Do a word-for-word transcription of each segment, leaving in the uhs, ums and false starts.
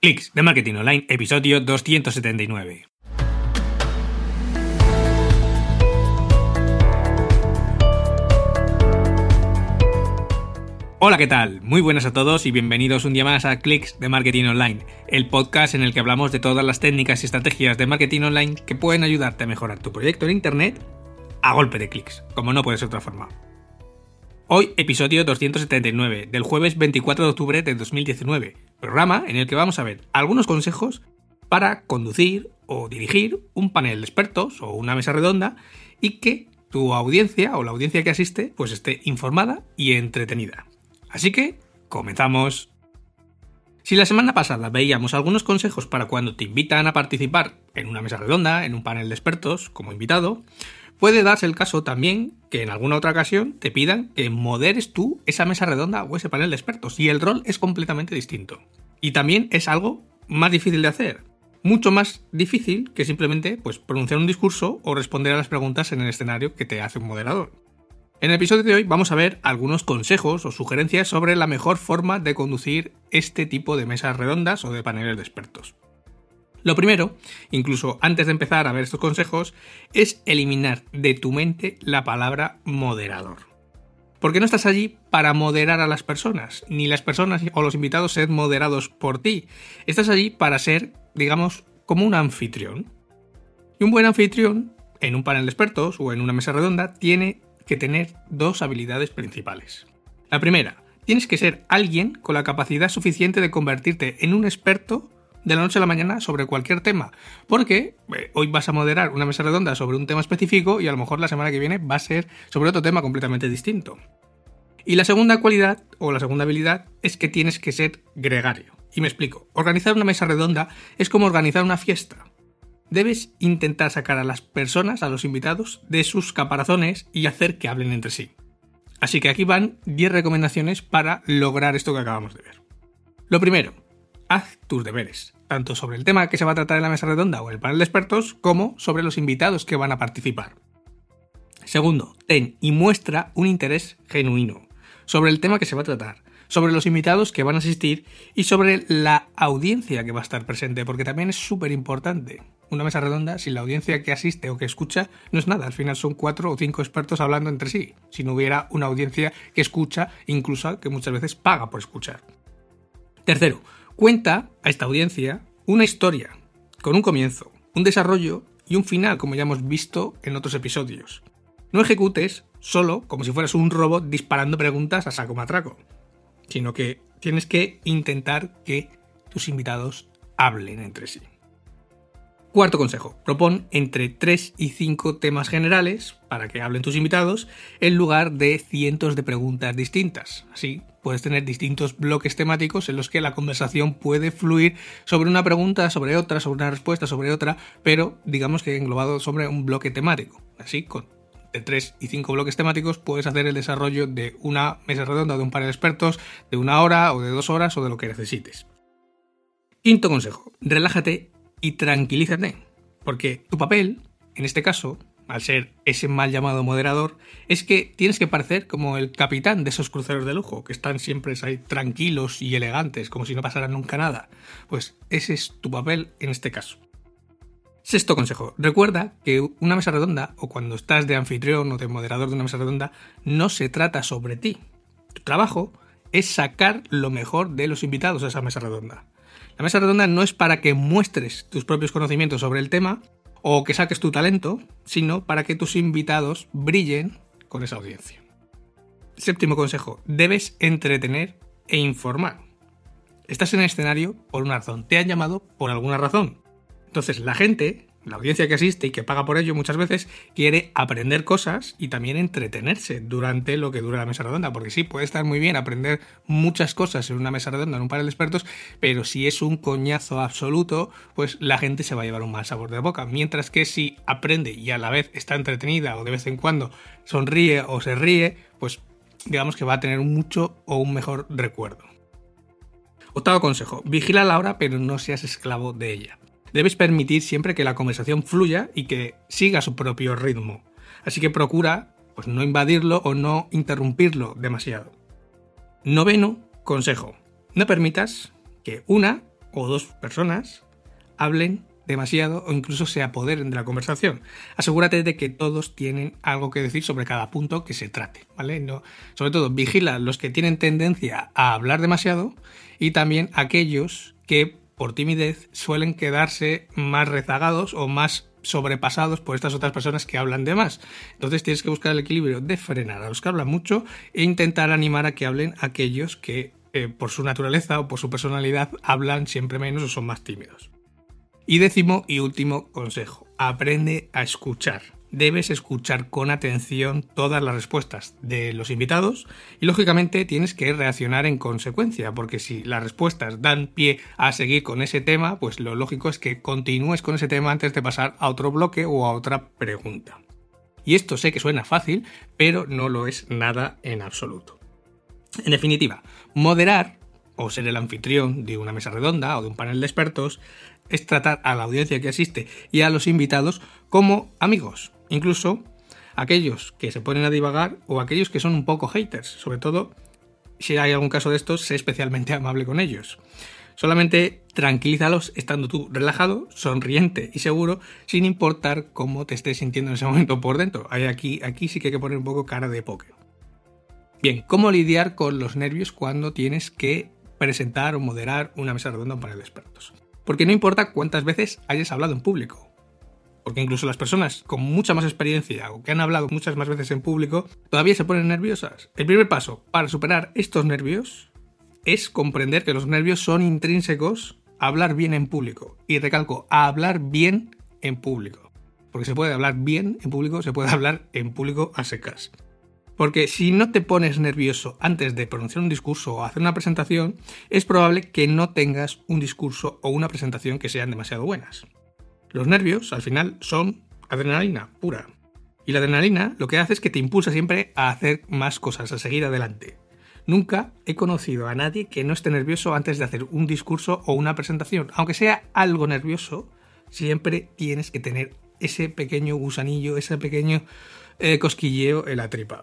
Clics de Marketing Online, episodio doscientos setenta y nueve. Hola, ¿qué tal? Muy buenas a todos y bienvenidos un día más a Clics de Marketing Online, el podcast en el que hablamos de todas las técnicas y estrategias de marketing online que pueden ayudarte a mejorar tu proyecto en Internet a golpe de clics, como no puede ser de otra forma. Hoy, episodio doscientos setenta y nueve, del jueves veinticuatro de octubre de dos mil diecinueve, programa en el que vamos a ver algunos consejos para conducir o dirigir un panel de expertos o una mesa redonda y que tu audiencia o la audiencia que asiste pues esté informada y entretenida. Así que, comenzamos. Si la semana pasada veíamos algunos consejos para cuando te invitan a participar en una mesa redonda, en un panel de expertos como invitado, puede darse el caso también que en alguna otra ocasión te pidan que moderes tú esa mesa redonda o ese panel de expertos y el rol es completamente distinto. Y también es algo más difícil de hacer, mucho más difícil que simplemente pues, pronunciar un discurso o responder a las preguntas en el escenario que te hace un moderador. En el episodio de hoy vamos a ver algunos consejos o sugerencias sobre la mejor forma de conducir este tipo de mesas redondas o de paneles de expertos. Lo primero, incluso antes de empezar a ver estos consejos, es eliminar de tu mente la palabra moderador. Porque no estás allí para moderar a las personas, ni las personas o los invitados ser moderados por ti. Estás allí para ser, digamos, como un anfitrión. Y un buen anfitrión, en un panel de expertos o en una mesa redonda, tiene que tener dos habilidades principales. La primera, tienes que ser alguien con la capacidad suficiente de convertirte en un experto de la noche a la mañana sobre cualquier tema, porque eh, hoy vas a moderar una mesa redonda sobre un tema específico y a lo mejor la semana que viene va a ser sobre otro tema completamente distinto. Y la segunda cualidad o la segunda habilidad es que tienes que ser gregario. Y me explico, organizar una mesa redonda es como organizar una fiesta. Debes intentar sacar a las personas, a los invitados, de sus caparazones y hacer que hablen entre sí. Así que aquí van diez recomendaciones para lograr esto que acabamos de ver. Lo primero, haz tus deberes, tanto sobre el tema que se va a tratar en la mesa redonda o en el panel de expertos, como sobre los invitados que van a participar. Segundo, ten y muestra un interés genuino sobre el tema que se va a tratar, sobre los invitados que van a asistir y sobre la audiencia que va a estar presente, porque también es súper importante. Una mesa redonda, sin la audiencia que asiste o que escucha, no es nada. Al final son cuatro o cinco expertos hablando entre sí. Si no hubiera una audiencia que escucha, incluso que muchas veces paga por escuchar. Tercero, cuenta a esta audiencia una historia, con un comienzo, un desarrollo y un final, como ya hemos visto en otros episodios. No ejecutes solo como si fueras un robot disparando preguntas a saco matraco, sino que tienes que intentar que tus invitados hablen entre sí. Cuarto consejo, propon entre tres y cinco temas generales para que hablen tus invitados en lugar de cientos de preguntas distintas. Así puedes tener distintos bloques temáticos en los que la conversación puede fluir sobre una pregunta, sobre otra, sobre una respuesta, sobre otra, pero digamos que englobado sobre un bloque temático. Así, con de tres y cinco bloques temáticos puedes hacer el desarrollo de una mesa redonda, de un panel de expertos, de una hora o de dos horas o de lo que necesites. Quinto consejo, relájate y tranquilízate, porque tu papel, en este caso, al ser ese mal llamado moderador, es que tienes que parecer como el capitán de esos cruceros de lujo, que están siempre ahí tranquilos y elegantes, como si no pasara nunca nada. Pues ese es tu papel en este caso. Sexto consejo, recuerda que una mesa redonda, o cuando estás de anfitrión o de moderador de una mesa redonda, no se trata sobre ti. Tu trabajo es sacar lo mejor de los invitados a esa mesa redonda. La mesa redonda no es para que muestres tus propios conocimientos sobre el tema o que saques tu talento, sino para que tus invitados brillen con esa audiencia. Séptimo consejo, debes entretener e informar. Estás en el escenario por una razón, te han llamado por alguna razón. Entonces la gente, la audiencia que asiste y que paga por ello muchas veces, quiere aprender cosas y también entretenerse durante lo que dura la mesa redonda, porque sí, puede estar muy bien aprender muchas cosas en una mesa redonda, en un panel de expertos, pero si es un coñazo absoluto, pues la gente se va a llevar un mal sabor de boca, mientras que si aprende y a la vez está entretenida o de vez en cuando sonríe o se ríe, pues digamos que va a tener un mucho o un mejor recuerdo. Octavo consejo, vigila la hora pero no seas esclavo de ella. Debes permitir siempre que la conversación fluya y que siga su propio ritmo. Así que procura pues, no invadirlo o no interrumpirlo demasiado. Noveno consejo. No permitas que una o dos personas hablen demasiado o incluso se apoderen de la conversación. Asegúrate de que todos tienen algo que decir sobre cada punto que se trate, ¿vale? No, sobre todo, vigila los que tienen tendencia a hablar demasiado y también aquellos que, por timidez, suelen quedarse más rezagados o más sobrepasados por estas otras personas que hablan de más. Entonces tienes que buscar el equilibrio de frenar a los que hablan mucho e intentar animar a que hablen aquellos que, eh, por su naturaleza o por su personalidad, hablan siempre menos o son más tímidos. Y décimo y último consejo, aprende a escuchar. Debes escuchar con atención todas las respuestas de los invitados y lógicamente tienes que reaccionar en consecuencia, porque si las respuestas dan pie a seguir con ese tema, pues lo lógico es que continúes con ese tema antes de pasar a otro bloque o a otra pregunta. Y esto sé que suena fácil, pero no lo es nada en absoluto. En definitiva, moderar o ser el anfitrión de una mesa redonda o de un panel de expertos es tratar a la audiencia que asiste y a los invitados como amigos, incluso aquellos que se ponen a divagar o aquellos que son un poco haters. Sobre todo, si hay algún caso de estos, sé especialmente amable con ellos. Solamente tranquilízalos estando tú relajado, sonriente y seguro, sin importar cómo te estés sintiendo en ese momento por dentro. Aquí, aquí sí que hay que poner un poco cara de póker. Bien, ¿cómo lidiar con los nervios cuando tienes que presentar o moderar una mesa redonda o un panel de expertos? Porque no importa cuántas veces hayas hablado en público, porque incluso las personas con mucha más experiencia o que han hablado muchas más veces en público todavía se ponen nerviosas. El primer paso para superar estos nervios es comprender que los nervios son intrínsecos a hablar bien en público. Y recalco, a hablar bien en público. Porque se puede hablar bien en público, se puede hablar en público a secas. Porque si no te pones nervioso antes de pronunciar un discurso o hacer una presentación, es probable que no tengas un discurso o una presentación que sean demasiado buenas. Los nervios, al final, son adrenalina pura. Y la adrenalina lo que hace es que te impulsa siempre a hacer más cosas, a seguir adelante. Nunca he conocido a nadie que no esté nervioso antes de hacer un discurso o una presentación. Aunque sea algo nervioso, siempre tienes que tener ese pequeño gusanillo, ese pequeño eh, cosquilleo en la tripa.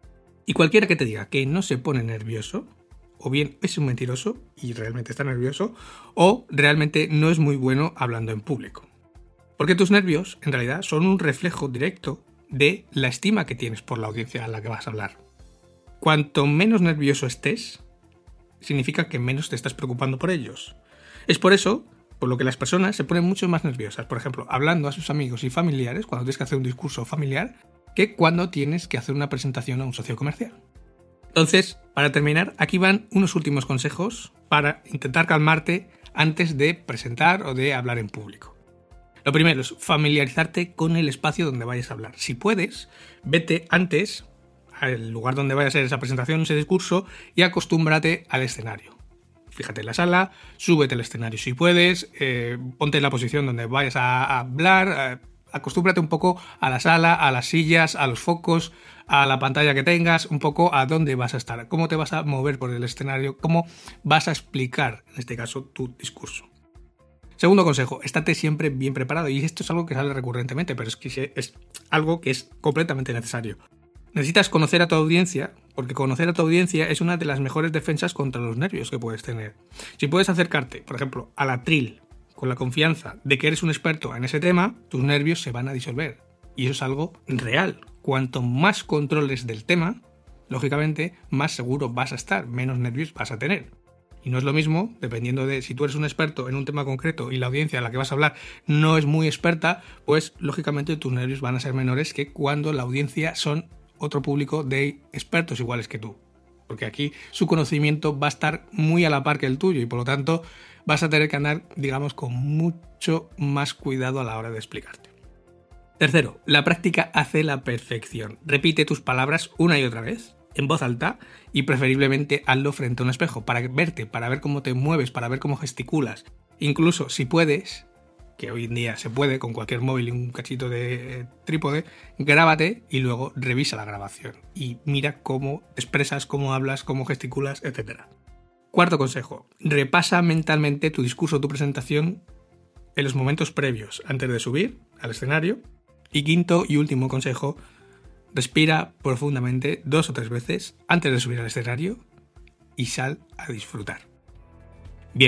Y cualquiera que te diga que no se pone nervioso, o bien es un mentiroso y realmente está nervioso, o realmente no es muy bueno hablando en público. Porque tus nervios, en realidad, son un reflejo directo de la estima que tienes por la audiencia a la que vas a hablar. Cuanto menos nervioso estés, significa que menos te estás preocupando por ellos. Es por eso por lo que las personas se ponen mucho más nerviosas, por ejemplo, hablando a sus amigos y familiares, cuando tienes que hacer un discurso familiar, que cuando tienes que hacer una presentación a un socio comercial. Entonces, para terminar, aquí van unos últimos consejos para intentar calmarte antes de presentar o de hablar en público. Lo primero es familiarizarte con el espacio donde vayas a hablar. Si puedes, vete antes al lugar donde vaya a ser esa presentación, ese discurso, y acostúmbrate al escenario. Fíjate en la sala, súbete al escenario si puedes, eh, ponte en la posición donde vayas a, a hablar, eh, acostúmbrate un poco a la sala, a las sillas, a los focos, a la pantalla que tengas, un poco a dónde vas a estar, cómo te vas a mover por el escenario, cómo vas a explicar, en este caso, tu discurso. Segundo consejo, estate siempre bien preparado. Y esto es algo que sale recurrentemente, pero es que es algo que es completamente necesario. Necesitas conocer a tu audiencia, porque conocer a tu audiencia es una de las mejores defensas contra los nervios que puedes tener. Si puedes acercarte, por ejemplo, al atril con la confianza de que eres un experto en ese tema, tus nervios se van a disolver. Y eso es algo real. Cuanto más controles del tema, lógicamente, más seguro vas a estar, menos nervios vas a tener. Y no es lo mismo, dependiendo de si tú eres un experto en un tema concreto y la audiencia a la que vas a hablar no es muy experta, pues lógicamente tus nervios van a ser menores que cuando la audiencia son otro público de expertos iguales que tú. Porque aquí su conocimiento va a estar muy a la par que el tuyo y por lo tanto vas a tener que andar, digamos, con mucho más cuidado a la hora de explicarte. Tercero, la práctica hace la perfección. Repite tus palabras una y otra vez, en voz alta, y preferiblemente hazlo frente a un espejo, para verte, para ver cómo te mueves, para ver cómo gesticulas. Incluso si puedes, que hoy en día se puede con cualquier móvil y un cachito de trípode, grábate y luego revisa la grabación y mira cómo te expresas, cómo hablas, cómo gesticulas, etcétera. Cuarto consejo, repasa mentalmente tu discurso o tu presentación en los momentos previos antes de subir al escenario. Y quinto y último consejo, respira profundamente dos o tres veces antes de subir al escenario y sal a disfrutar. Bien,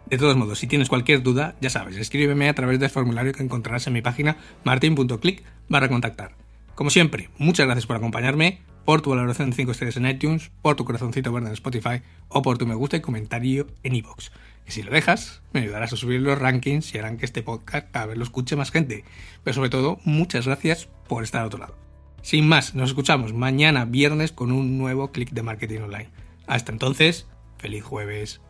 De todos modos, si tienes cualquier duda, ya sabes, escríbeme a través del formulario que encontrarás en mi página martin punto click barra contactar. Como siempre, muchas gracias por acompañarme, por tu valoración de cinco estrellas en iTunes, por tu corazoncito verde en Spotify o por tu me gusta y comentario en iVoox. Que si lo dejas, me ayudarás a subir los rankings y harán que este podcast cada vez lo escuche más gente. Pero sobre todo, muchas gracias por estar al otro lado. Sin más, nos escuchamos mañana viernes con un nuevo clic de marketing online. Hasta entonces, feliz jueves.